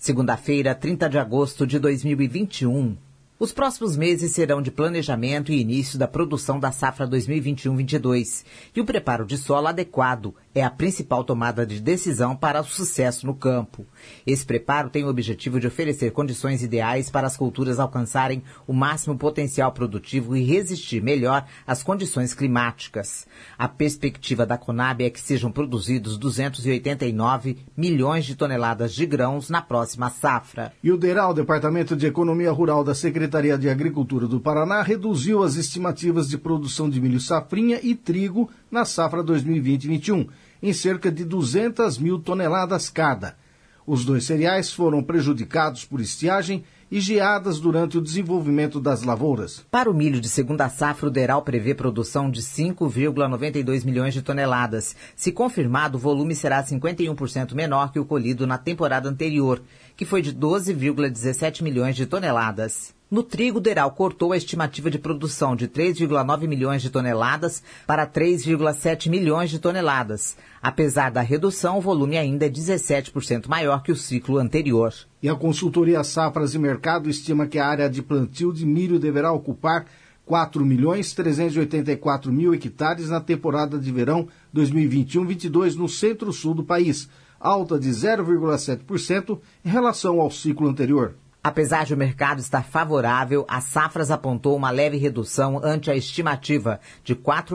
Segunda-feira, 30 de agosto de 2021. Os próximos meses serão de planejamento e início da produção da safra 2021-22. E o preparo de solo adequado é a principal tomada de decisão para o sucesso no campo. Esse preparo tem o objetivo de oferecer condições ideais para as culturas alcançarem o máximo potencial produtivo e resistir melhor às condições climáticas. A perspectiva da Conab é que sejam produzidos 289 milhões de toneladas de grãos na próxima safra. E o DERAL, Departamento de Economia Rural da Secretaria de Agricultura do Paraná, reduziu as estimativas de produção de milho safrinha e trigo na safra 2020-21, em cerca de 200 mil toneladas cada. Os dois cereais foram prejudicados por estiagem e geadas durante o desenvolvimento das lavouras. Para o milho de segunda safra, o DERAL prevê produção de 5,92 milhões de toneladas. Se confirmado, o volume será 51% menor que o colhido na temporada anterior, que foi de 12,17 milhões de toneladas. No trigo, o DERAL cortou a estimativa de produção de 3,9 milhões de toneladas para 3,7 milhões de toneladas. Apesar da redução, o volume ainda é 17% maior que o ciclo anterior. E a consultoria Safras e Mercado estima que a área de plantio de milho deverá ocupar 4.384.000 hectares na temporada de verão 2021-22 no centro-sul do país, alta de 0,7% em relação ao ciclo anterior. Apesar de o mercado estar favorável, a Safras apontou uma leve redução ante a estimativa de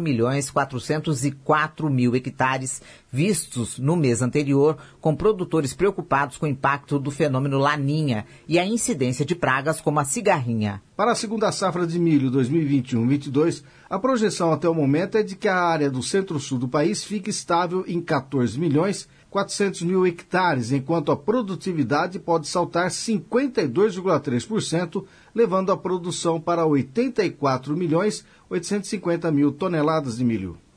4.404.000 hectares vistos no mês anterior, com produtores preocupados com o impacto do fenômeno Laninha e a incidência de pragas como a cigarrinha. Para a segunda safra de milho 2021-22, a projeção até o momento é de que a área do centro-sul do país fique estável em 14.400.000 hectares, enquanto a produtividade pode saltar 52,3%, levando a produção para 84.850.000 toneladas de milho.